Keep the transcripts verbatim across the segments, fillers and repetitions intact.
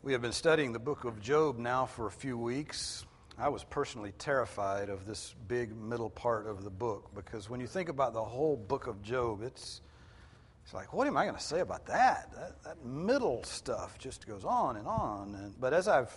We have been studying the book of Job now for a few weeks. I was personally terrified of this big middle part of the book because when you think about the whole book of Job, it's it's like, what am I going to say about that? That, that middle stuff just goes on and on. And, but as I've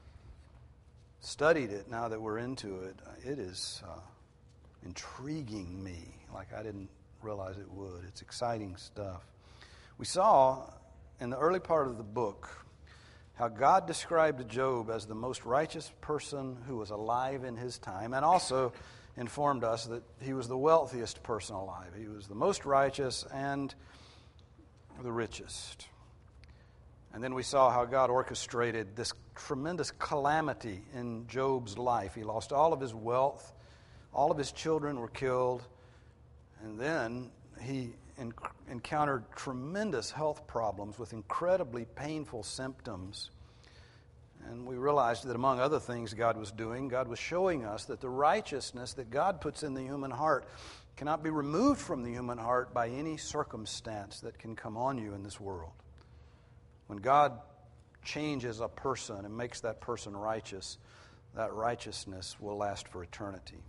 studied it now that we're into it, it is uh, intriguing me like I didn't realize it would. It's exciting stuff. We saw in the early part of the book how God described Job as the most righteous person who was alive in his time, and also informed us that he was the wealthiest person alive. He was the most righteous and the richest. And then we saw how God orchestrated this tremendous calamity in Job's life. He lost all of his wealth, all of his children were killed, and then he en- encountered tremendous health problems with incredibly painful symptoms. And we realized that among other things God was doing, God was showing us that the righteousness that God puts in the human heart cannot be removed from the human heart by any circumstance that can come on you in this world. When God changes a person and makes that person righteous, that righteousness will last for eternity.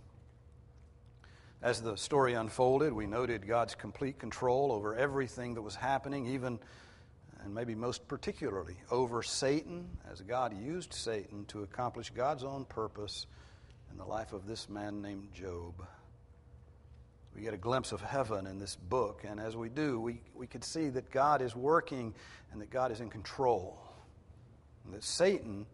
As the story unfolded, we noted God's complete control over everything that was happening, even, and maybe most particularly, over Satan, as God used Satan to accomplish God's own purpose in the life of this man named Job. We get a glimpse of heaven in this book, and as we do, we, we could see that God is working and that God is in control, and that Satan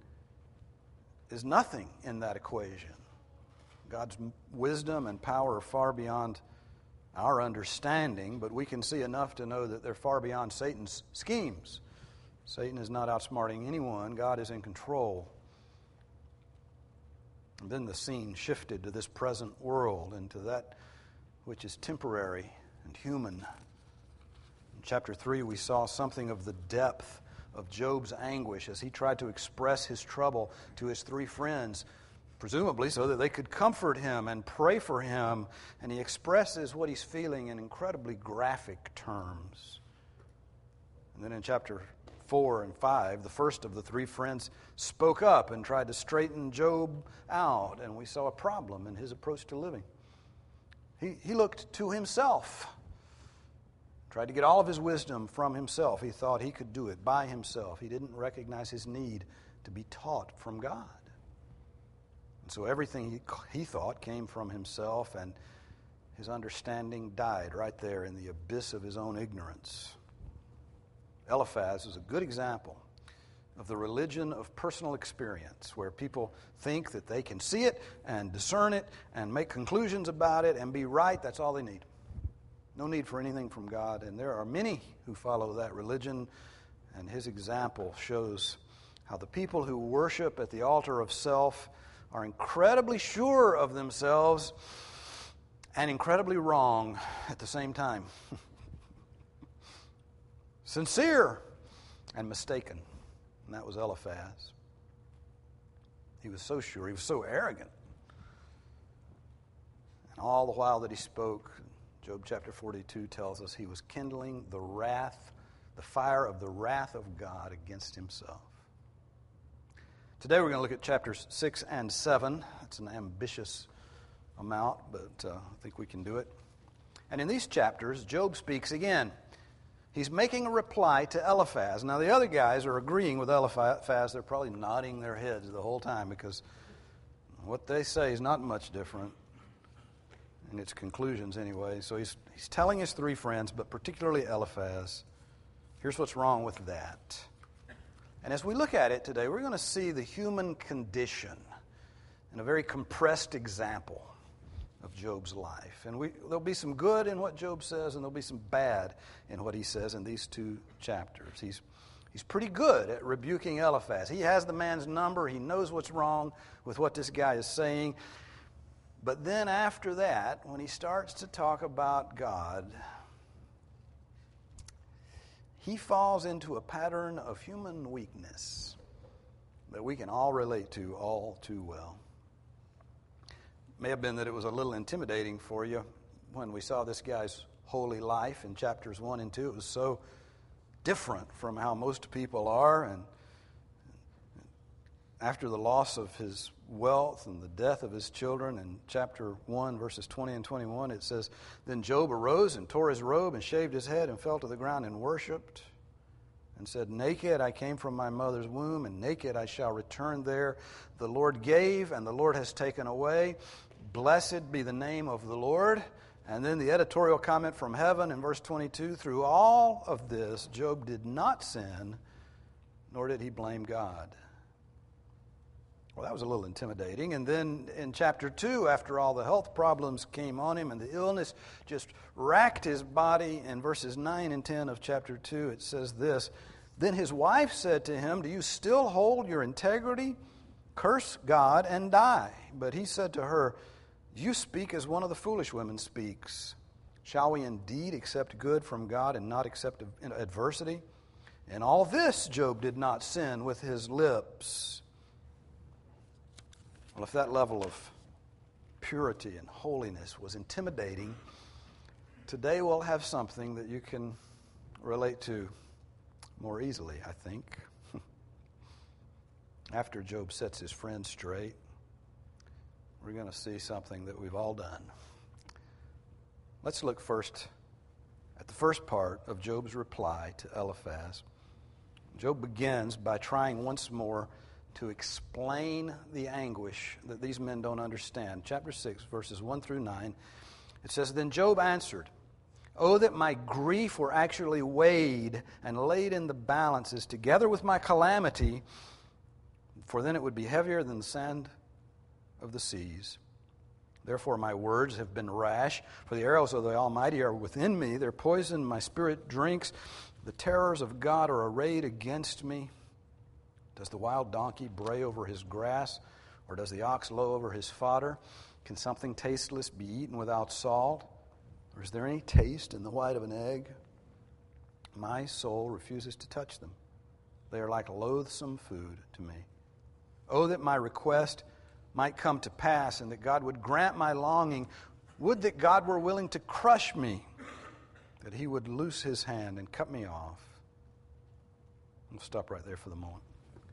is nothing in that equation. God's wisdom and power are far beyond our understanding, but we can see enough to know that they're far beyond Satan's schemes. Satan is not outsmarting anyone. God is in control. And then the scene shifted to this present world and to that which is temporary and human. In chapter three, we saw something of the depth of Job's anguish as he tried to express his trouble to his three friends, presumably so that they could comfort him and pray for him. And he expresses what he's feeling in incredibly graphic terms. And then in chapter four and five, the first of the three friends spoke up and tried to straighten Job out, and we saw a problem in his approach to living. He, he looked to himself, tried to get all of his wisdom from himself. He thought he could do it by himself. He didn't recognize his need to be taught from God. And so everything he, he thought came from himself, and his understanding died right there in the abyss of his own ignorance. Eliphaz is a good example of the religion of personal experience, where people think that they can see it and discern it and make conclusions about it and be right. That's all they need. No need for anything from God. And there are many who follow that religion, and his example shows how the people who worship at the altar of self are incredibly sure of themselves and incredibly wrong at the same time. Sincere and mistaken. And that was Eliphaz. He was so sure. He was so arrogant. And all the while that he spoke, Job chapter forty-two tells us he was kindling the wrath, the fire of the wrath of God against himself. Today we're going to look at chapters six and seven. It's an ambitious amount, but uh, I think we can do it. And in these chapters, Job speaks again. He's making a reply to Eliphaz. Now, the other guys are agreeing with Eliphaz. They're probably nodding their heads the whole time because what they say is not much different in its conclusions anyway. So he's, he's telling his three friends, but particularly Eliphaz, here's what's wrong with that. And as we look at it today, we're going to see the human condition in a very compressed example of Job's life. And we, there'll be some good in what Job says, and there'll be some bad in what he says in these two chapters. He's, he's pretty good at rebuking Eliphaz. He has the man's number. He knows what's wrong with what this guy is saying. But then after that, when he starts to talk about God, he falls into a pattern of human weakness that we can all relate to all too well. May have been that it was a little intimidating for you when we saw this guy's holy life in chapters one and two. It was so different from how most people are, and after the loss of his wealth and the death of his children, in chapter one, verses twenty and twenty-one, it says, "Then Job arose and tore his robe and shaved his head and fell to the ground and worshipped and said, 'Naked I came from my mother's womb, and naked I shall return there. The Lord gave, and the Lord has taken away. Blessed be the name of the Lord.'" And then the editorial comment from heaven in verse twenty-two, "Through all of this, Job did not sin, nor did he blame God." Well, that was a little intimidating. And then in chapter two, after all the health problems came on him and the illness just racked his body, in verses nine and ten of chapter two, it says this, "Then his wife said to him, 'Do you still hold your integrity? Curse God and die.' But he said to her, 'You speak as one of the foolish women speaks. Shall we indeed accept good from God and not accept adversity?' In all this, Job did not sin with his lips." Well, if that level of purity and holiness was intimidating, today we'll have something that you can relate to more easily, I think. After Job sets his friends straight, we're going to see something that we've all done. Let's look first at the first part of Job's reply to Eliphaz. Job begins by trying once more to explain the anguish that these men don't understand. Chapter six, verses one through nine, it says, "Then Job answered, 'Oh, that my grief were actually weighed and laid in the balances together with my calamity, for then it would be heavier than the sand of the seas. Therefore my words have been rash, for the arrows of the Almighty are within me. Their poison my spirit drinks. The terrors of God are arrayed against me. Does the wild donkey bray over his grass, or does the ox low over his fodder? Can something tasteless be eaten without salt? Or is there any taste in the white of an egg? My soul refuses to touch them. They are like loathsome food to me. Oh, that my request might come to pass, and that God would grant my longing. Would that God were willing to crush me, that he would loose his hand and cut me off.'" We'll stop right there for the moment.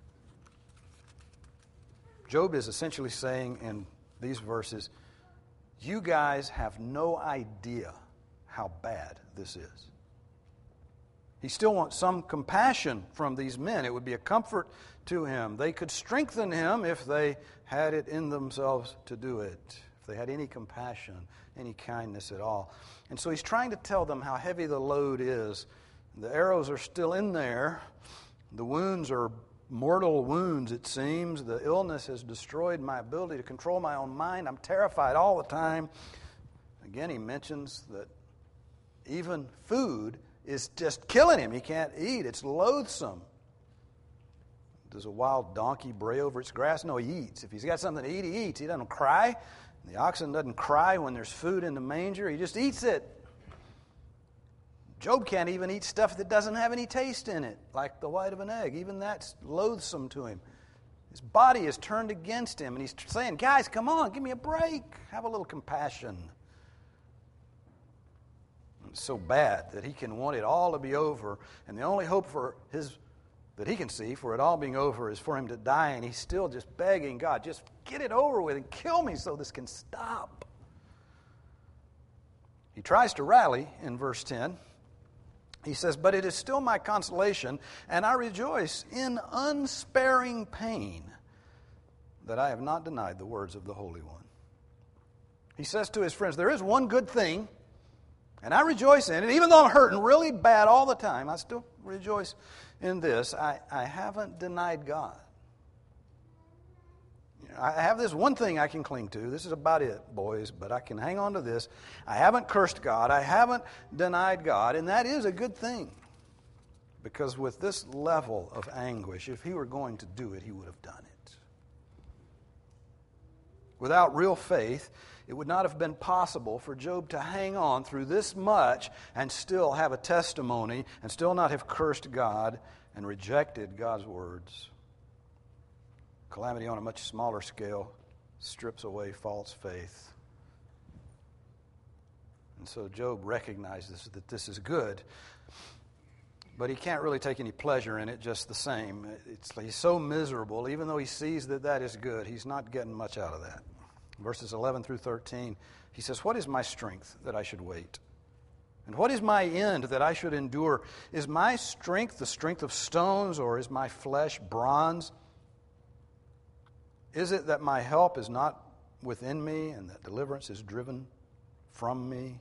Job is essentially saying in these verses, you guys have no idea how bad this is. He still wants some compassion from these men. It would be a comfort to him. They could strengthen him if they had it in themselves to do it, if they had any compassion, any kindness at all. And so he's trying to tell them how heavy the load is. The arrows are still in there. The wounds are mortal wounds, it seems. The illness has destroyed my ability to control my own mind. I'm terrified all the time. Again, he mentions that even food is just killing him. He can't eat. It's loathsome. Does a wild donkey bray over its grass? No, he eats. If he's got something to eat, he eats. He doesn't cry. The oxen doesn't cry when there's food in the manger. He just eats it. Job can't even eat stuff that doesn't have any taste in it, like the white of an egg. Even that's loathsome to him. His body is turned against him, and he's saying, guys, come on, give me a break. Have a little compassion. It's so bad that he can want it all to be over, and the only hope for his that he can see for it all being over is for him to die, and he's still just begging God, just get it over with and kill me so this can stop. He tries to rally in verse ten. He says, "But it is still my consolation, and I rejoice in unsparing pain that I have not denied the words of the Holy One." He says to his friends, there is one good thing, and I rejoice in it. Even though I'm hurting really bad all the time, I still rejoice in this. I, I haven't denied God. I have this one thing I can cling to. This is about it, boys, but I can hang on to this. I haven't cursed God. I haven't denied God, and that is a good thing. Because with this level of anguish, if he were going to do it, he would have done it. Without real faith, it would not have been possible for Job to hang on through this much and still have a testimony and still not have cursed God and rejected God's words. Calamity on a much smaller scale strips away false faith. And so Job recognizes that this is good. but he can't really take any pleasure in it just the same. It's, he's so miserable, even though he sees that that is good, he's not getting much out of that. Verses eleven through thirteen, he says, "What is my strength that I should wait? And what is my end that I should endure? Is my strength the strength of stones, or is my flesh bronze? Is it that my help is not within me, and that deliverance is driven from me?"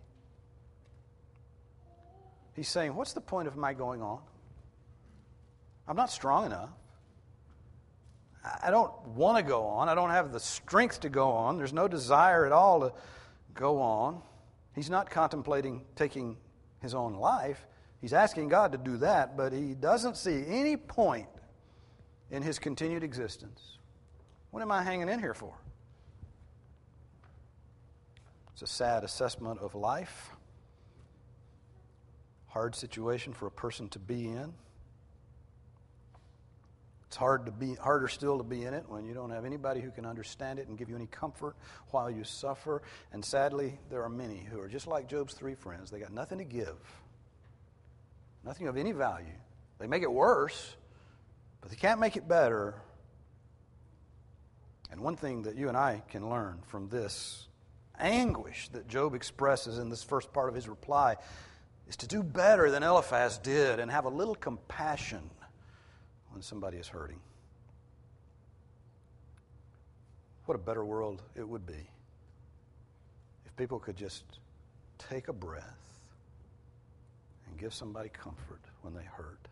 He's saying, what's the point of my going on? I'm not strong enough. I don't want to go on. I don't have the strength to go on. There's no desire at all to go on. He's not contemplating taking his own life. He's asking God to do that, but he doesn't see any point in his continued existence. What am I hanging in here for? It's a sad assessment of life. Hard situation for a person to be in. It's hard to be, harder still to be in it when you don't have anybody who can understand it and give you any comfort while you suffer. And sadly, there are many who are just like Job's three friends. They got nothing to give, nothing of any value. They make it worse, but they can't make it better. And one thing that you and I can learn from this anguish that Job expresses in this first part of his reply is to do better than Eliphaz did and have a little compassion when somebody is hurting. What a better world it would be if people could just take a breath and give somebody comfort when they hurt.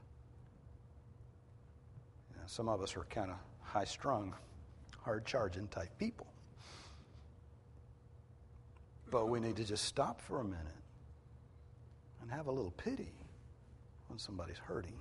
You know, some of us are kind of high-strung, hard-charging type people. But we need to just stop for a minute and have a little pity when somebody's hurting.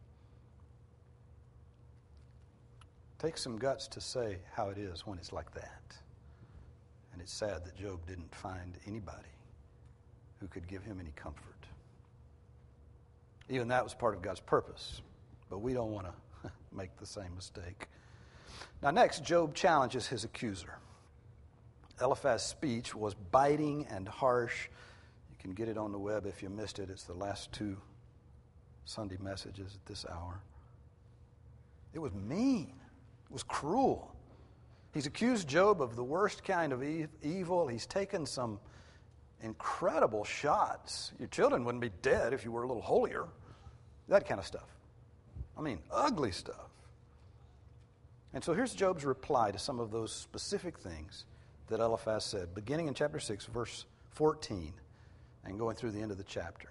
Takes some guts to say how it is when it's like that. And it's sad that Job didn't find anybody who could give him any comfort. Even that was part of God's purpose. But we don't want to make the same mistake. Now next, Job challenges his accuser. Eliphaz's speech was biting and harsh. You can get it on the web if you missed it. It's the last two Sunday messages at this hour. It was mean. It was cruel. He's accused Job of the worst kind of e- evil. He's taken some incredible shots. Your children wouldn't be dead if you were a little holier. That kind of stuff. I mean, ugly stuff. And so here's Job's reply to some of those specific things that Eliphaz said, beginning in chapter six, verse fourteen, and going through the end of the chapter.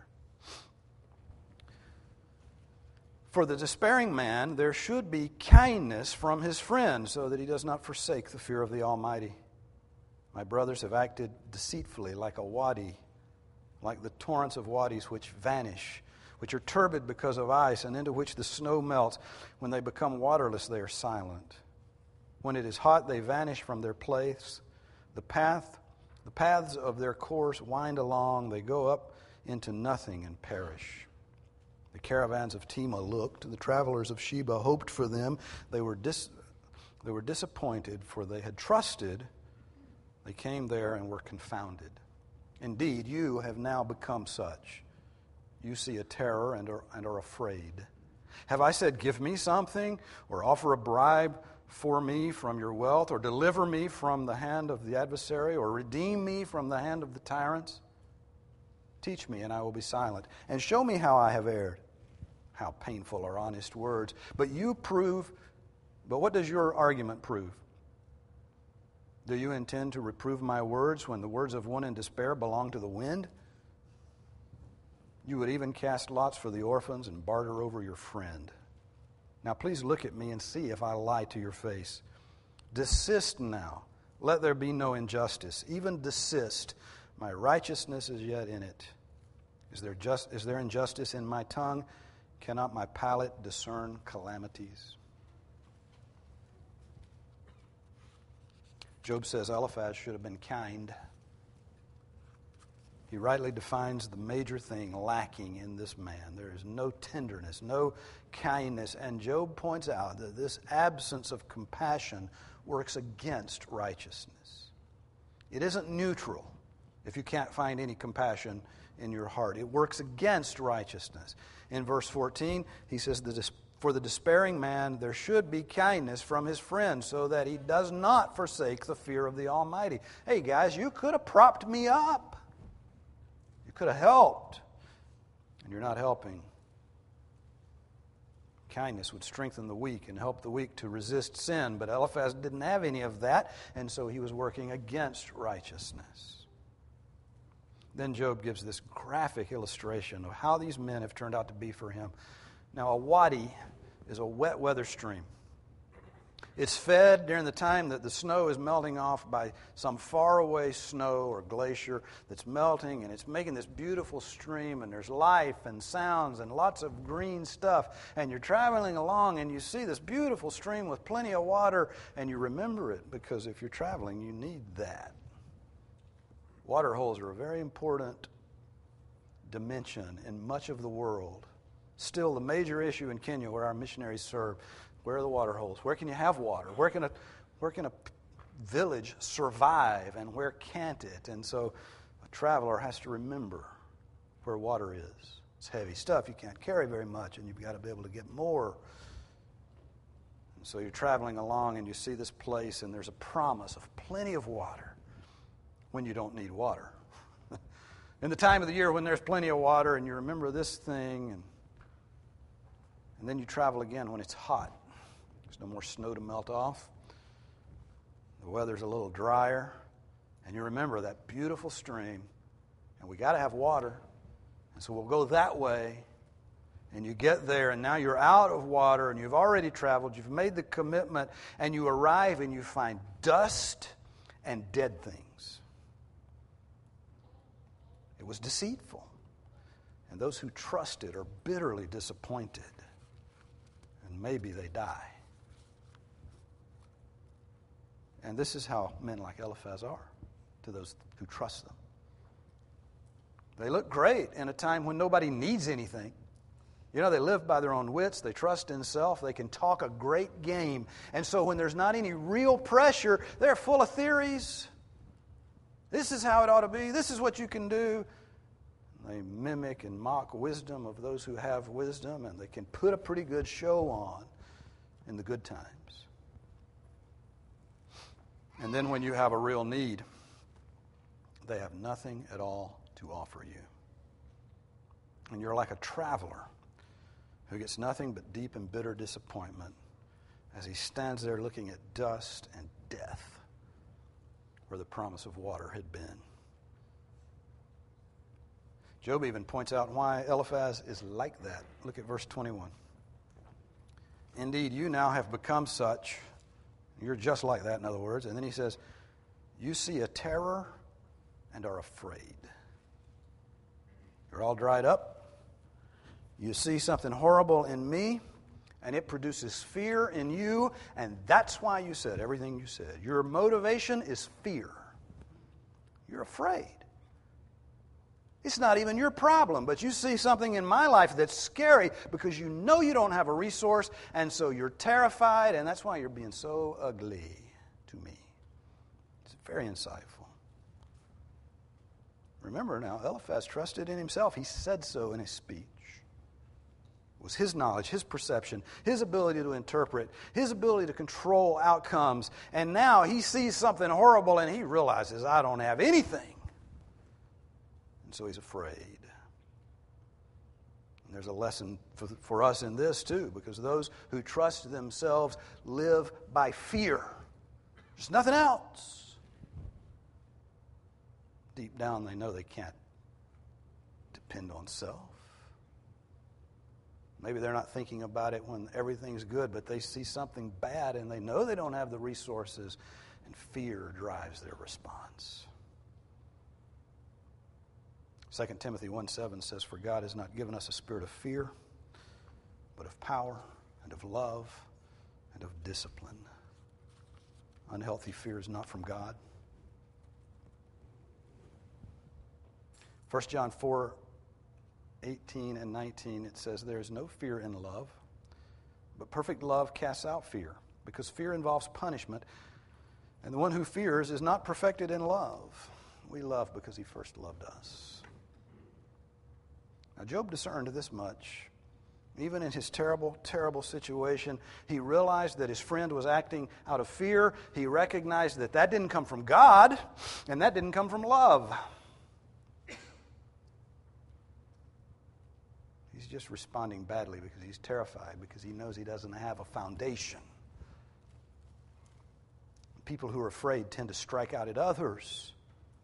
For the despairing man, there should be kindness from his friend, so that he does not forsake the fear of the Almighty. My brothers have acted deceitfully like a wadi, like the torrents of wadis which vanish, which are turbid because of ice, and into which the snow melts. When they become waterless, they are silent. When it is hot, they vanish from their place. The path, the paths of their course wind along. They go up into nothing and perish. The caravans of Tema looked. The travelers of Sheba hoped for them. They were dis, they were disappointed, for they had trusted. They came there and were confounded. Indeed, you have now become such. You see a terror and are, and are afraid. Have I said, give me something, or offer a bribe for me from your wealth, or deliver me from the hand of the adversary, or redeem me from the hand of the tyrants? Teach me, and I will be silent, and show me how I have erred. How painful are honest words. But you prove, but what does your argument prove? Do you intend to reprove my words when the words of one in despair belong to the wind? You would even cast lots for the orphans and barter over your friend. Now please look at me and see if I lie to your face. Desist now. Let there be no injustice. Even desist. My righteousness is yet in it. Is there just, is there injustice in my tongue? Cannot my palate discern calamities? Job says Eliphaz should have been kind. He rightly defines the major thing lacking in this man. There is no tenderness, no kindness. And Job points out that this absence of compassion works against righteousness. It isn't neutral if you can't find any compassion in your heart. It works against righteousness. In verse fourteen, he says, "For the despairing man there should be kindness from his friend, so that he does not forsake the fear of the Almighty." Hey guys, you could have propped me up. You could have helped. And you're not helping. Kindness would strengthen the weak and help the weak to resist sin. But Eliphaz didn't have any of that, and so he was working against righteousness. Then Job gives this graphic illustration of how these men have turned out to be for him. Now, a wadi is a wet weather stream. It's fed during the time that the snow is melting off by some faraway snow or glacier that's melting, and it's making this beautiful stream, and there's life and sounds and lots of green stuff. And you're traveling along, and you see this beautiful stream with plenty of water, and you remember it, because if you're traveling, you need that. Water holes are a very important dimension in much of the world. Still, the major issue in Kenya, where our missionaries serve, where are the water holes? Where can you have water? Where can a, where can a village survive, and where can't it? And so a traveler has to remember where water is. It's heavy stuff. You can't carry very much, and you've got to be able to get more. And so you're traveling along, and you see this place, and there's a promise of plenty of water when you don't need water. In the time of the year when there's plenty of water, and you remember this thing, and, and then you travel again when it's hot. There's no more snow to melt off. The weather's a little drier. And you remember that beautiful stream. And we got to have water. And so we'll go that way. And you get there, and now you're out of water, and you've already traveled. You've made the commitment. And you arrive, and you find dust and dead things. It was deceitful. And those who trust it are bitterly disappointed. And maybe they die. And this is how men like Eliphaz are to those who trust them. They look great in a time when nobody needs anything. You know, they live by their own wits. They trust in self. They can talk a great game. And so when there's not any real pressure, they're full of theories. This is how it ought to be. This is what you can do. They mimic and mock wisdom of those who have wisdom, and they can put a pretty good show on in the good times. And then when you have a real need, they have nothing at all to offer you. And you're like a traveler who gets nothing but deep and bitter disappointment as he stands there looking at dust and death where the promise of water had been. Job even points out why Eliphaz is like that. Look at verse twenty-one. Indeed, you now have become such. You're just like that, in other words. And then he says, you see a terror and are afraid. You're all dried up. You see something horrible in me, and it produces fear in you, and that's why you said everything you said. Your motivation is fear. You're afraid. It's not even your problem, but you see something in my life that's scary because you know you don't have a resource, and so you're terrified, and that's why you're being so ugly to me. It's very insightful. Remember now, Eliphaz trusted in himself. He said so in his speech. It was his knowledge, his perception, his ability to interpret, his ability to control outcomes, and now he sees something horrible, and he realizes, I don't have anything. So he's afraid. And there's a lesson for, for us in this too, because those who trust themselves live by fear. There's nothing else. Deep down they know they can't depend on self. Maybe they're not thinking about it when everything's good, but they see something bad and they know they don't have the resources, and fear drives their response. Second Timothy one seven says, for God has not given us a spirit of fear, but of power and of love and of discipline. Unhealthy fear is not from God. First John four eighteen and nineteen, it says, there is no fear in love, but perfect love casts out fear, because fear involves punishment, and the one who fears is not perfected in love. We love because he first loved us. Now, Job discerned this much. Even in his terrible, terrible situation, he realized that his friend was acting out of fear. He recognized that that didn't come from God, and that didn't come from love. He's just responding badly because he's terrified, because he knows he doesn't have a foundation. People who are afraid tend to strike out at others.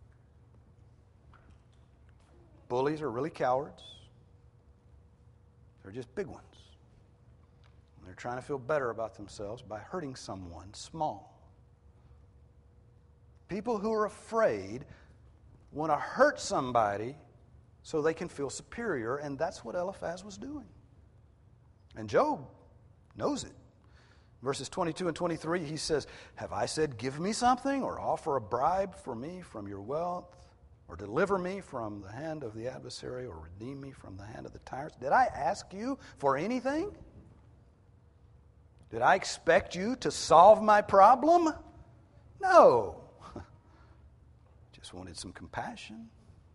Bullies are really cowards. They're just big ones. And they're trying to feel better about themselves by hurting someone small. People who are afraid want to hurt somebody so they can feel superior, and that's what Eliphaz was doing. And Job knows it. Verses twenty-two and twenty-three, he says, "Have I said, give me something, or offer a bribe for me from your wealth, or deliver me from the hand of the adversary, or redeem me from the hand of the tyrants? Did I ask you for anything? Did I expect you to solve my problem? No. Just wanted some compassion."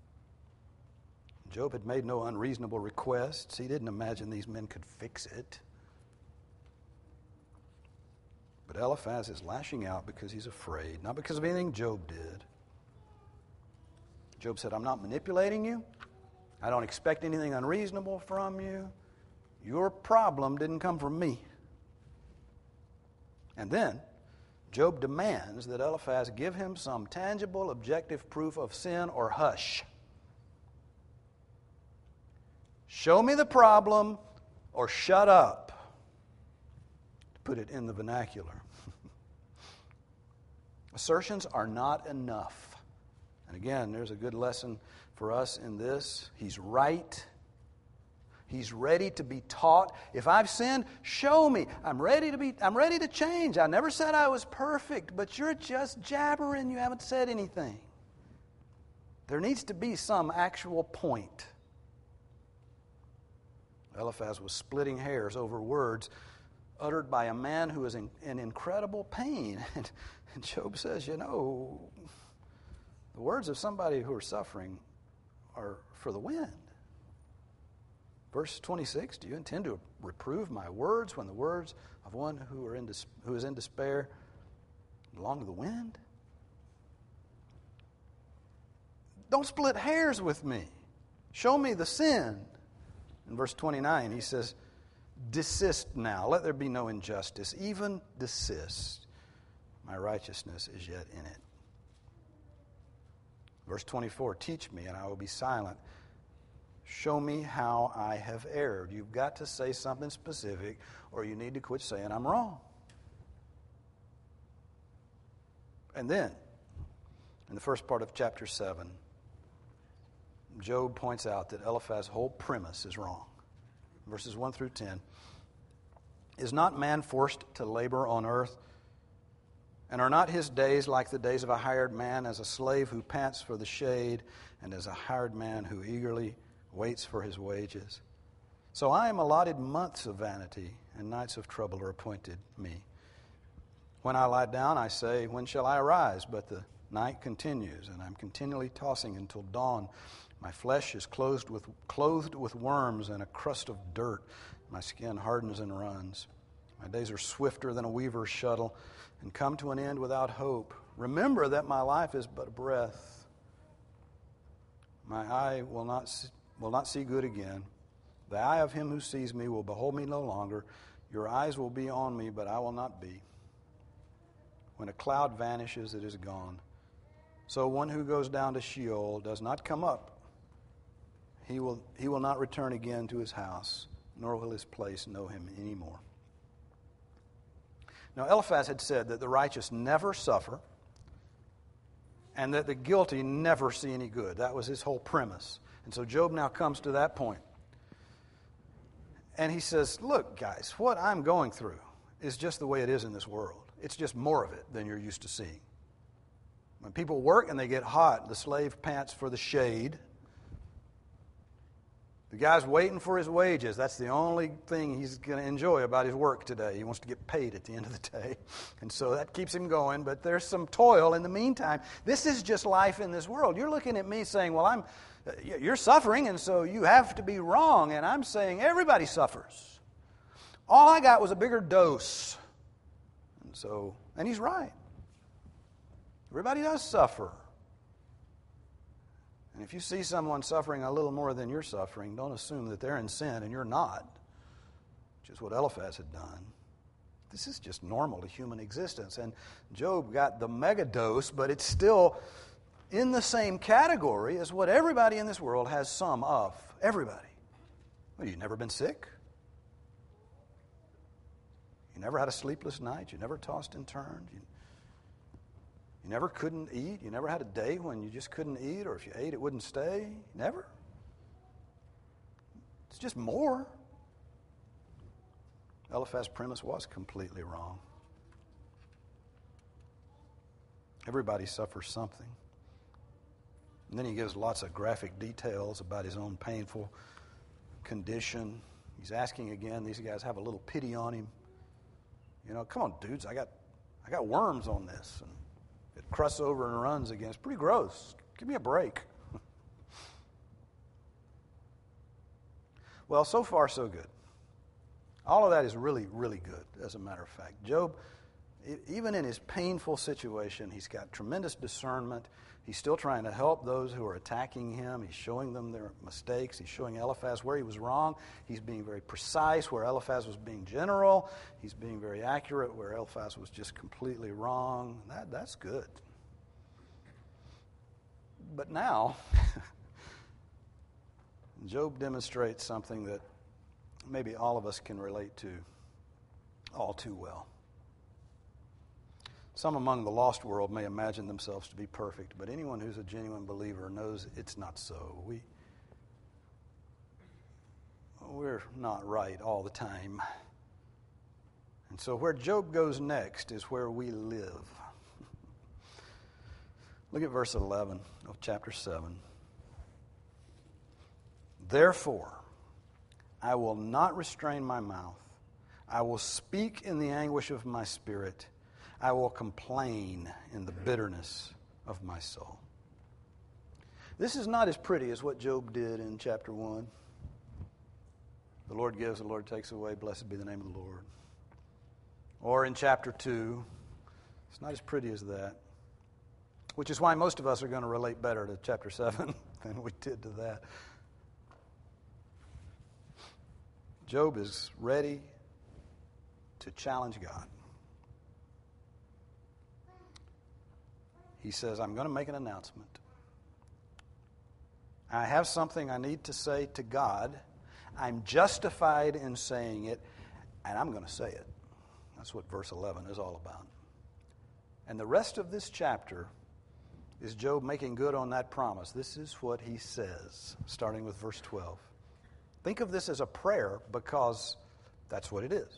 Job had made no unreasonable requests. He didn't imagine these men could fix it. But Eliphaz is lashing out because he's afraid, not because of anything Job did. Job said, "I'm not manipulating you. I don't expect anything unreasonable from you. Your problem didn't come from me." And then Job demands that Eliphaz give him some tangible, objective proof of sin, or hush. Show me the problem or shut up, to put it in the vernacular. Assertions are not enough. And again, there's a good lesson for us in this. He's right. He's ready to be taught. If I've sinned, show me. I'm ready to be I'm ready to change. I never said I was perfect, but you're just jabbering. You haven't said anything. There needs to be some actual point. Eliphaz was splitting hairs over words uttered by a man who is in, in incredible pain. And, and Job says, you know, the words of somebody who are suffering are for the wind. Verse twenty-six, "Do you intend to reprove my words when the words of one who, are in dis- who is in despair belong to the wind?" Don't split hairs with me. Show me the sin. In verse twenty-nine, he says, "Desist now, let there be no injustice. Even desist. My righteousness is yet in it." Verse twenty-four, "Teach me, and I will be silent. Show me how I have erred." You've got to say something specific, or you need to quit saying I'm wrong. And then, in the first part of chapter seven, Job points out that Eliphaz's whole premise is wrong. Verses one through ten. "Is not man forced to labor on earth? And are not his days like the days of a hired man, as a slave who pants for the shade, and as a hired man who eagerly waits for his wages? So I am allotted months of vanity, and nights of trouble are appointed me. When I lie down, I say, when shall I arise? But the night continues, and I'm continually tossing until dawn. My flesh is clothed with, clothed with worms and a crust of dirt. My skin hardens and runs. My days are swifter than a weaver's shuttle, and come to an end without hope. Remember that my life is but a breath. My eye will not see, will not see good again. The eye of him who sees me will behold me no longer. Your eyes will be on me, but I will not be. When a cloud vanishes, it is gone. So one who goes down to Sheol does not come up. He will, he will not return again to his house, nor will his place know him anymore." Now, Eliphaz had said that the righteous never suffer and that the guilty never see any good. That was his whole premise. And so Job now comes to that point. And he says, look, guys, what I'm going through is just the way it is in this world. It's just more of it than you're used to seeing. When people work and they get hot, the slave pants for the shade. The guy's waiting for his wages. That's the only thing he's going to enjoy about his work today. He wants to get paid at the end of the day. And so that keeps him going. But there's some toil in the meantime. This is just life in this world. You're looking at me saying, well, I'm, you're suffering, and so you have to be wrong. And I'm saying everybody suffers. All I got was a bigger dose. And so, and he's right. Everybody does suffer. And if you see someone suffering a little more than you're suffering, don't assume that they're in sin and you're not, which is what Eliphaz had done. This is just normal to human existence. And Job got the mega dose, but it's still in the same category as what everybody in this world has some of. Everybody. Well, you've never been sick? You never had a sleepless night? You never tossed and turned? You You never couldn't eat? You never had a day when you just couldn't eat, or if you ate, it wouldn't stay? Never? It's just more. Eliphaz's premise was completely wrong. Everybody suffers something. And then he gives lots of graphic details about his own painful condition. He's asking again, these guys have a little pity on him. You know, come on, dudes, I got I got worms on this. And it crusts over and runs again. It's pretty gross. Give me a break. Well, so far so good. All of that is really, really good, as a matter of fact. Job, even in his painful situation, he's got tremendous discernment. He's still trying to help those who are attacking him. He's showing them their mistakes. He's showing Eliphaz where he was wrong. He's being very precise where Eliphaz was being general. He's being very accurate where Eliphaz was just completely wrong. That, that's good. But now, Job demonstrates something that maybe all of us can relate to all too well. Some among the lost world may imagine themselves to be perfect, but anyone who's a genuine believer knows it's not so. We, we're not right all the time. And so where Job goes next is where we live. Look at verse eleven of chapter seven. Therefore, I will not restrain my mouth. I will speak in the anguish of my spirit. I will complain in the bitterness of my soul. This is not as pretty as what Job did in chapter one. The Lord gives, the Lord takes away. Blessed be the name of the Lord. Or in chapter two, it's not as pretty as that. Which is why most of us are going to relate better to chapter seven than we did to that. Job is ready to challenge God. He says, I'm going to make an announcement. I have something I need to say to God. I'm justified in saying it, and I'm going to say it. That's what verse eleven is all about. And the rest of this chapter is Job making good on that promise. This is what he says, starting with verse twelve. Think of this as a prayer because that's what it is.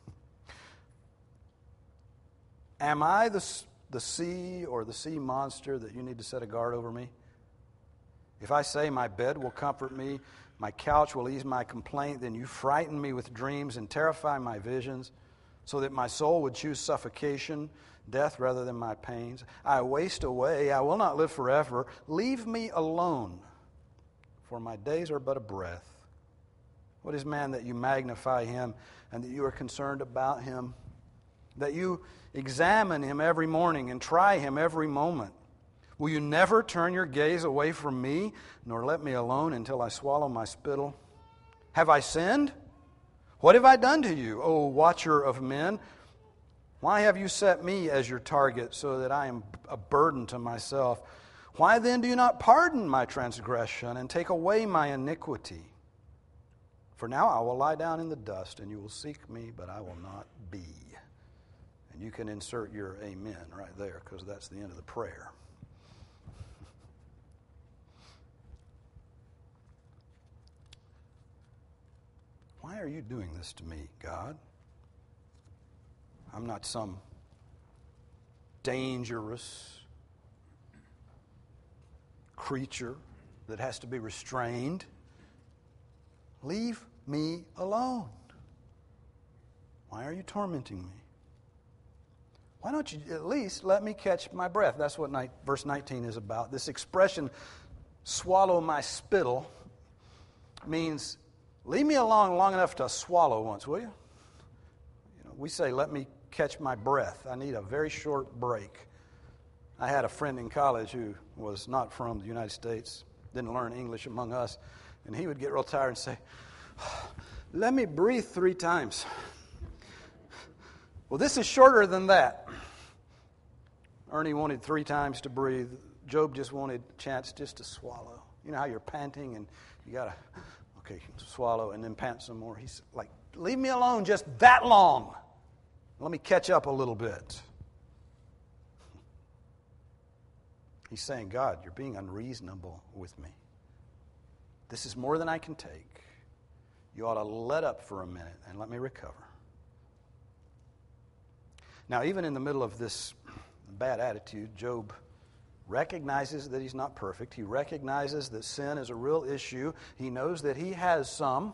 Am I the, the sea or the sea monster that you need to set a guard over me? If I say my bed will comfort me, my couch will ease my complaint, then you frighten me with dreams and terrify my visions, so that my soul would choose suffocation, death rather than my pains. I waste away, I will not live forever. Leave me alone, for my days are but a breath. What is man that you magnify him and that you are concerned about him? That you examine him every morning and try him every moment. Will you never turn your gaze away from me, nor let me alone until I swallow my spittle? Have I sinned? What have I done to you, O watcher of men? Why have you set me as your target so that I am a burden to myself? Why then do you not pardon my transgression and take away my iniquity? For now I will lie down in the dust, and you will seek me, but I will not be. And you can insert your amen right there, because that's the end of the prayer. Why are you doing this to me, God? I'm not some dangerous creature that has to be restrained. Leave me alone. Why are you tormenting me? Why don't you at least let me catch my breath? That's what ni- verse nineteen is about. This expression, swallow my spittle, means leave me alone long enough to swallow once, will you? You know, we say, let me catch my breath. I need a very short break. I had a friend in college who was not from the United States, didn't learn English among us, and he would get real tired and say, let me breathe three times. Well, this is shorter than that. Ernie wanted three times to breathe. Job just wanted a chance just to swallow. You know how you're panting and you got to, okay, swallow and then pant some more. He's like, leave me alone just that long. Let me catch up a little bit. He's saying, God, you're being unreasonable with me. This is more than I can take. You ought to let up for a minute and let me recover. Now, even in the middle of this bad attitude, Job recognizes that he's not perfect. He recognizes that sin is a real issue. He knows that he has some.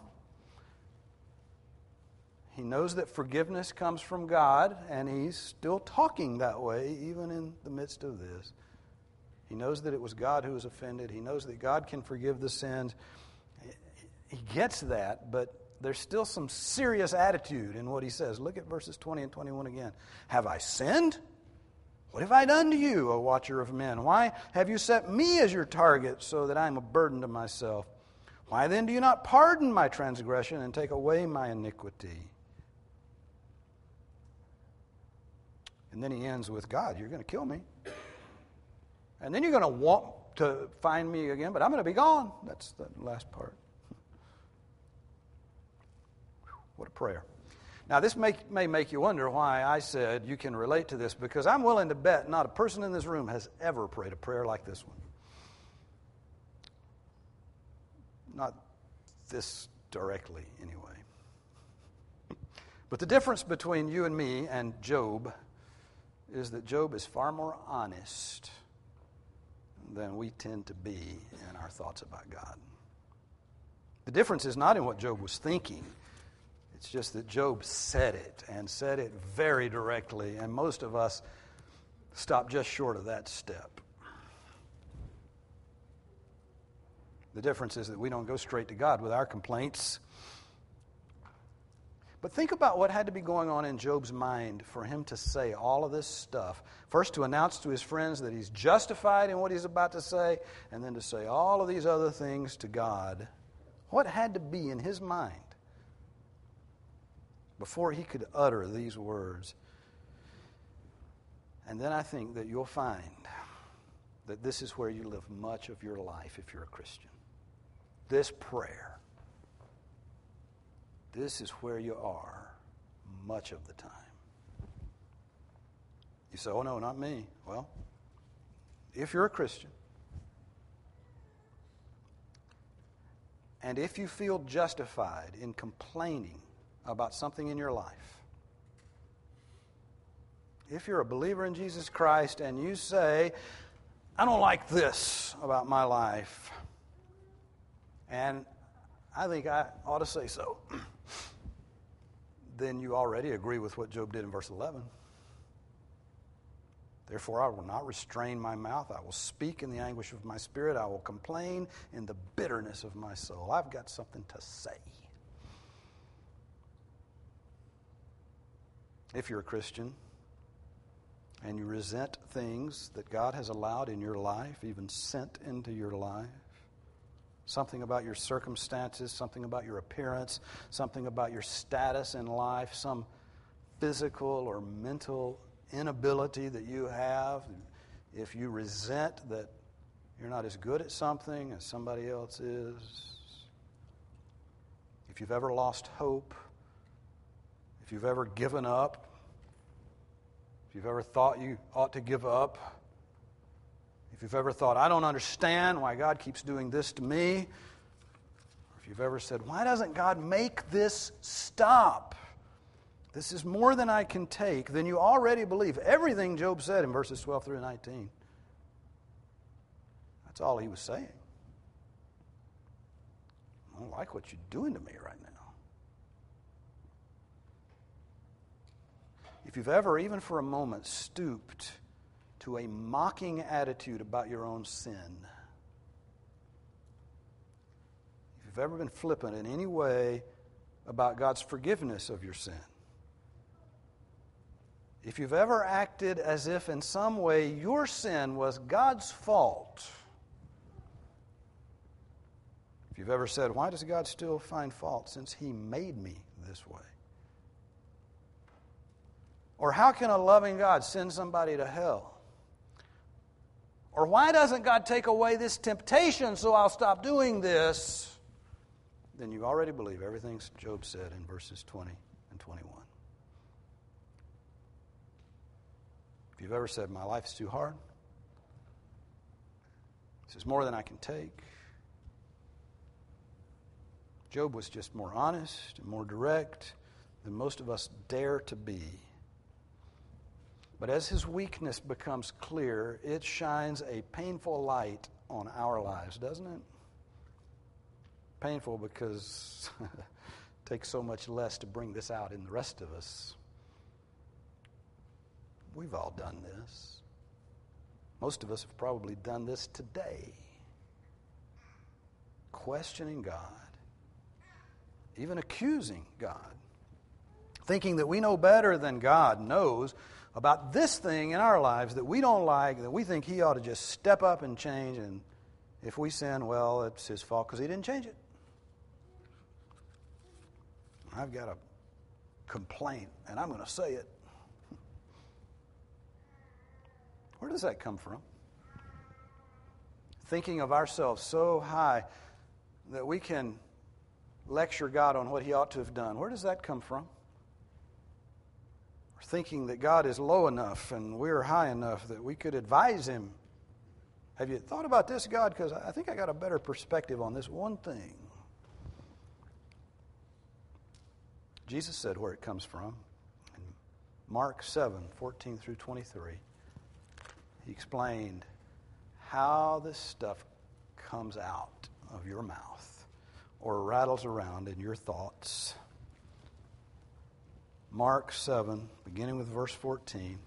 He knows that forgiveness comes from God, and he's still talking that way even in the midst of this. He knows that it was God who was offended. He knows that God can forgive the sins. He gets that, but there's still some serious attitude in what he says. Look at verses twenty and twenty-one again. Have I sinned? What have I done to you, O watcher of men? Why have you set me as your target so that I am a burden to myself? Why then do you not pardon my transgression and take away my iniquity? And then he ends with, God, you're going to kill me. And then you're going to want to find me again, but I'm going to be gone. That's the last part. What a prayer. Now, this may, may make you wonder why I said you can relate to this, because I'm willing to bet not a person in this room has ever prayed a prayer like this one. Not this directly, anyway. But the difference between you and me and Job is that Job is far more honest than we tend to be in our thoughts about God. The difference is not in what Job was thinking. It's just that Job said it, and said it very directly, and most of us stop just short of that step. The difference is that we don't go straight to God with our complaints. But think about what had to be going on in Job's mind for him to say all of this stuff. First, to announce to his friends that he's justified in what he's about to say, and then to say all of these other things to God. What had to be in his mind before he could utter these words? And then I think that you'll find that this is where you live much of your life if you're a Christian. This prayer. This is where you are much of the time. You say, oh no, not me. Well, if you're a Christian, and if you feel justified in complaining about something in your life, if you're a believer in Jesus Christ and you say, I don't like this about my life, and I think I ought to say so, then you already agree with what Job did in verse eleven. Therefore, I will not restrain my mouth. I will speak in the anguish of my spirit. I will complain in the bitterness of my soul. I've got something to say. If you're a Christian and you resent things that God has allowed in your life, even sent into your life, something about your circumstances, something about your appearance, something about your status in life, some physical or mental inability that you have, if you resent that you're not as good at something as somebody else is, if you've ever lost hope, if you've ever given up, if you've ever thought you ought to give up, if you've ever thought, I don't understand why God keeps doing this to me, or if you've ever said, why doesn't God make this stop? This is more than I can take, then you already believe everything Job said in verses twelve through nineteen. That's all he was saying. I don't like what you're doing to me right now. If you've ever, even for a moment, stooped to a mocking attitude about your own sin, if you've ever been flippant in any way about God's forgiveness of your sin, if you've ever acted as if in some way your sin was God's fault, if you've ever said, why does God still find fault since He made me this way? Or how can a loving God send somebody to hell? Or why doesn't God take away this temptation so I'll stop doing this? Then you already believe everything Job said in verses twenty and twenty-one. If you've ever said, my life's too hard, this is more than I can take, Job was just more honest and more direct than most of us dare to be. But as his weakness becomes clear, it shines a painful light on our lives, doesn't it? Painful because it takes so much less to bring this out in the rest of us. We've all done this. Most of us have probably done this today. Questioning God. Even accusing God. Thinking that we know better than God knows about this thing in our lives that we don't like, that we think He ought to just step up and change, and if we sin, well, it's His fault because He didn't change it. I've got a complaint, and I'm going to say it. Where does that come from? Thinking of ourselves so high that we can lecture God on what He ought to have done. Where does that come from? Or thinking that God is low enough and we're high enough that we could advise Him. Have you thought about this, God? Because I think I got a better perspective on this one thing. Jesus said where it comes from. In Mark seven, fourteen through twenty-three, He explained how this stuff comes out of your mouth or rattles around in your thoughts. Mark seven, beginning with verse fourteen.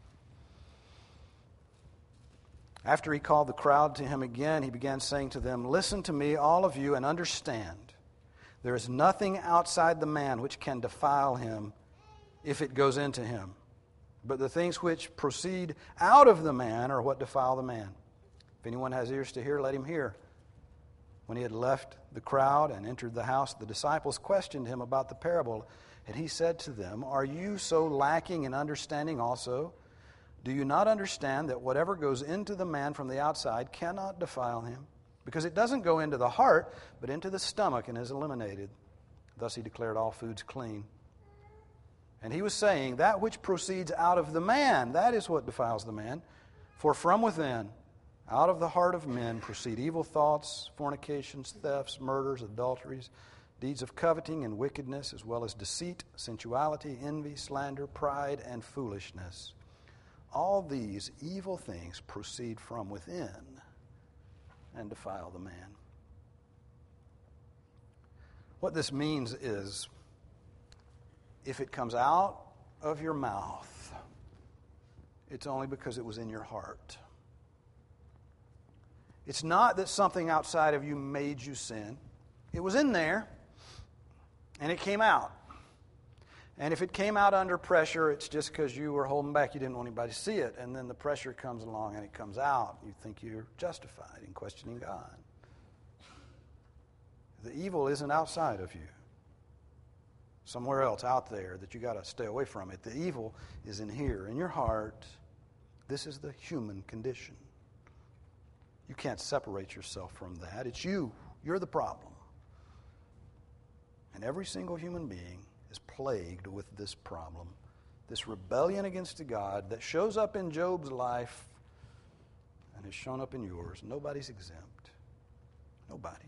After He called the crowd to Him again, He began saying to them, listen to me, all of you, and understand. There is nothing outside the man which can defile him if it goes into him. But the things which proceed out of the man are what defile the man. If anyone has ears to hear, let him hear. When He had left the crowd and entered the house, the disciples questioned Him about the parable. And He said to them, are you so lacking in understanding also? Do you not understand that whatever goes into the man from the outside cannot defile him? Because it doesn't go into the heart, but into the stomach and is eliminated. Thus He declared all foods clean. And He was saying, that which proceeds out of the man, that is what defiles the man. For from within, out of the heart of men, proceed evil thoughts, fornications, thefts, murders, adulteries, deeds of coveting and wickedness, as well as deceit, sensuality, envy, slander, pride, and foolishness. All these evil things proceed from within and defile the man. What this means is, if it comes out of your mouth, it's only because it was in your heart. It's not that something outside of you made you sin. It was in there, and it came out. And if it came out under pressure, it's just because you were holding back. You didn't want anybody to see it. And then the pressure comes along and it comes out. You think you're justified in questioning God. The evil isn't outside of you. Somewhere else out there that you got to stay away from it. The evil is in here, in your heart. This is the human condition. You can't separate yourself from that. It's you. You're the problem. And every single human being is plagued with this problem, this rebellion against God that shows up in Job's life and has shown up in yours. Nobody's exempt. Nobody.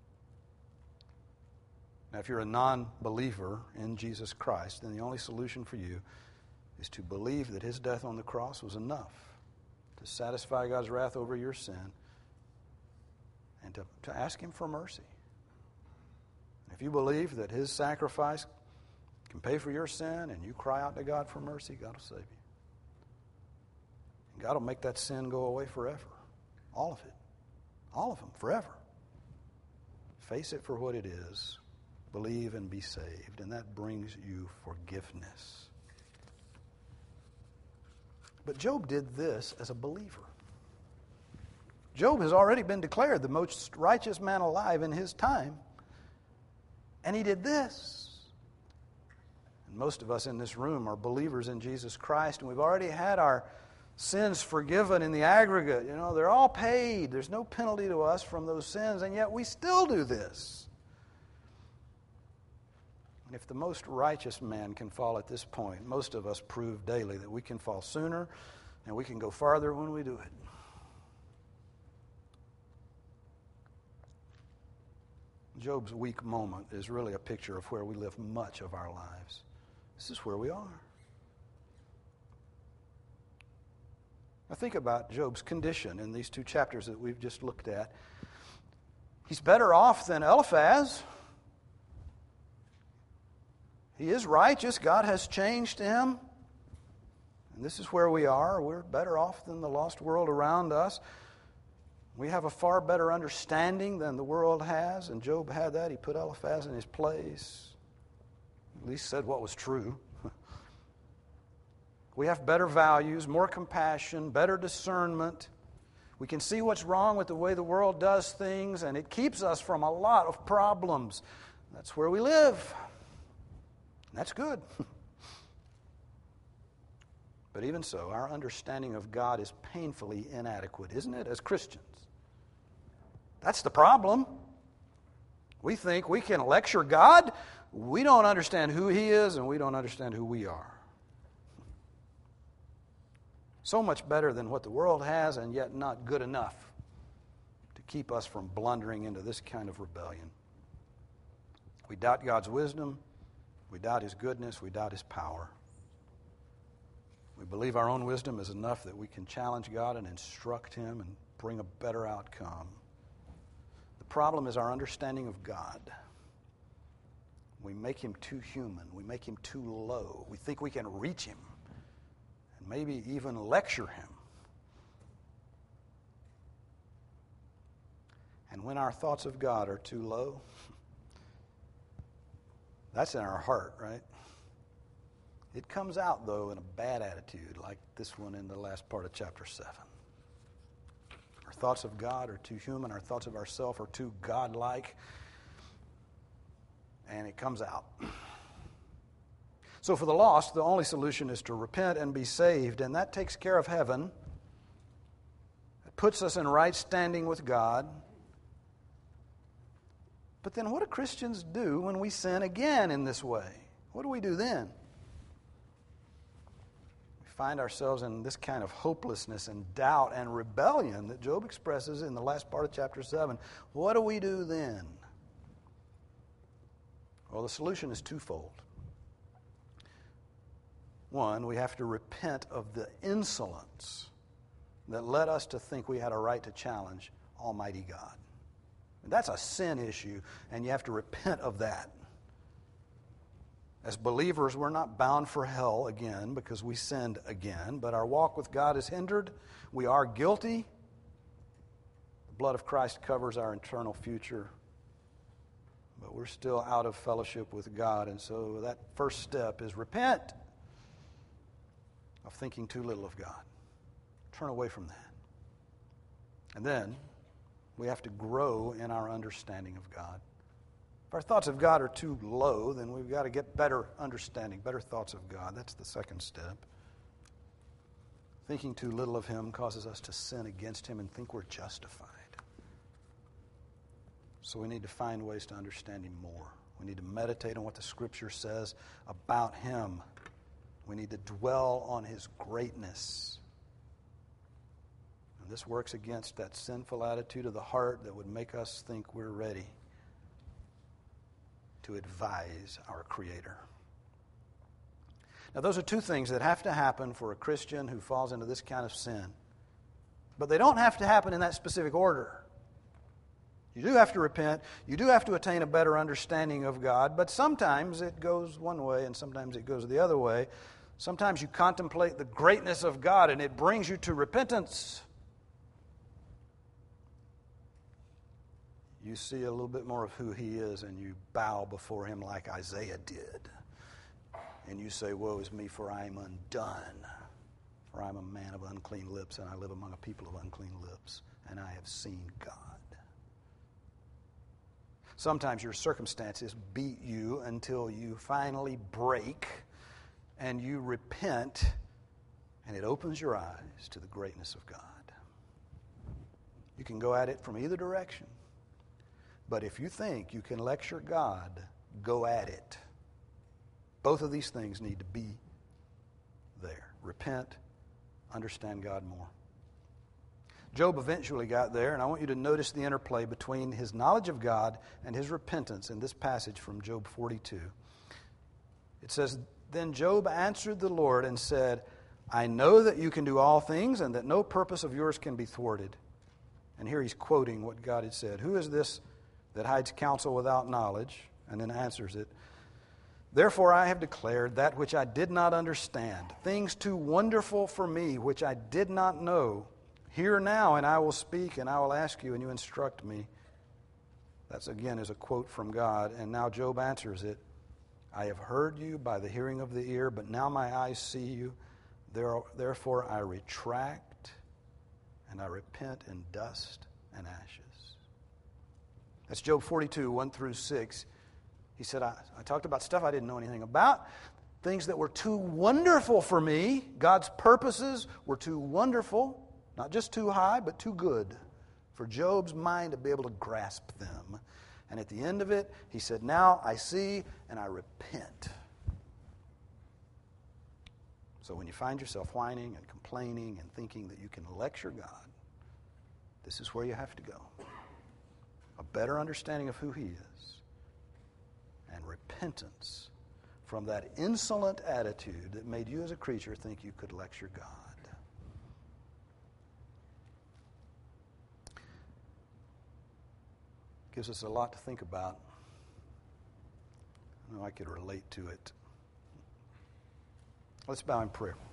Now, if you're a non-believer in Jesus Christ, then the only solution for you is to believe that His death on the cross was enough to satisfy God's wrath over your sin and to, to ask Him for mercy. If you believe that his sacrifice can pay for your sin and you cry out to God for mercy, God will save you. And God will make that sin go away forever. All of it. All of them, forever. Face it for what it is. Believe and be saved. And that brings you forgiveness. But Job did this as a believer. Job has already been declared the most righteous man alive in his time. And he did this. And most of us in this room are believers in Jesus Christ, and we've already had our sins forgiven in the aggregate. You know, they're all paid. There's no penalty to us from those sins, and yet we still do this. And if the most righteous man can fall at this point, most of us prove daily that we can fall sooner and we can go farther when we do it. Job's weak moment is really a picture of where we live much of our lives. This is where we are. Now think about Job's condition in these two chapters that we've just looked at. He's better off than Eliphaz. He is righteous. God has changed him. And this is where we are. We're better off than the lost world around us. We have a far better understanding than the world has, and Job had that. He put Eliphaz in his place. At least said what was true. We have better values, more compassion, better discernment. We can see what's wrong with the way the world does things, and it keeps us from a lot of problems. That's where we live. That's good. But even so, our understanding of God is painfully inadequate, isn't it, as Christians? That's the problem. We think we can lecture God. We don't understand who He is, and we don't understand who we are. So much better than what the world has, and yet not good enough to keep us from blundering into this kind of rebellion. We doubt God's wisdom. We doubt His goodness. We doubt His power. We believe our own wisdom is enough that we can challenge God and instruct Him and bring a better outcome. The problem is our understanding of God. We make Him too human. We make Him too low. We think we can reach Him and maybe even lecture Him. And when our thoughts of God are too low, that's in our heart, right? It comes out, though, in a bad attitude, like this one in the last part of chapter seven. Our thoughts of God are too human. Our thoughts of ourselves are too God-like. And it comes out. So for the lost, the only solution is to repent and be saved. And that takes care of heaven. It puts us in right standing with God. But then what do Christians do when we sin again in this way? What do we do then? Find ourselves in this kind of hopelessness and doubt and rebellion that Job expresses in the last part of chapter seven. What do we do then? Well, the solution is twofold. One, we have to repent of the insolence that led us to think we had a right to challenge Almighty God. That's a sin issue, and you have to repent of that. As believers, we're not bound for hell again because we sinned again, but our walk with God is hindered. We are guilty. The blood of Christ covers our eternal future, but we're still out of fellowship with God, and so that first step is repent of thinking too little of God. Turn away from that. And then we have to grow in our understanding of God. If our thoughts of God are too low, then we've got to get better understanding, better thoughts of God. That's the second step. Thinking too little of Him causes us to sin against Him and think we're justified. So we need to find ways to understand Him more. We need to meditate on what the Scripture says about Him. We need to dwell on His greatness. And this works against that sinful attitude of the heart that would make us think we're ready to advise our Creator. Now, those are two things that have to happen for a Christian who falls into this kind of sin. But they don't have to happen in that specific order. You do have to repent. You do have to attain a better understanding of God, but sometimes it goes one way and sometimes it goes the other way. Sometimes you contemplate the greatness of God and it brings you to repentance. You see a little bit more of who He is and you bow before Him like Isaiah did. And you say, woe is me, for I am undone. For I am a man of unclean lips, and I live among a people of unclean lips, and I have seen God. Sometimes your circumstances beat you until you finally break and you repent, and it opens your eyes to the greatness of God. You can go at it from either direction, but if you think you can lecture God, go at it. Both of these things need to be there. Repent, understand God more. Job eventually got there, and I want you to notice the interplay between his knowledge of God and his repentance in this passage from Job forty-two. It says, then Job answered the Lord and said, I know that you can do all things and that no purpose of yours can be thwarted. And here he's quoting what God had said. Who is this that hides counsel without knowledge? And then answers it. Therefore I have declared that which I did not understand, things too wonderful for me, which I did not know. Hear now, and I will speak, and I will ask you, and you instruct me. That's again is a quote from God. And now Job answers it. I have heard you by the hearing of the ear, but now my eyes see you. Therefore I retract, and I repent in dust and ashes. That's Job forty-two, one through six. He said, I, I talked about stuff I didn't know anything about, things that were too wonderful for me. God's purposes were too wonderful, not just too high, but too good for Job's mind to be able to grasp them. And at the end of it, he said, now I see and I repent. So when you find yourself whining and complaining and thinking that you can lecture God, this is where you have to go. A better understanding of who He is. And repentance from that insolent attitude that made you as a creature think you could lecture God. Gives us a lot to think about. I know I could relate to it. Let's bow in prayer.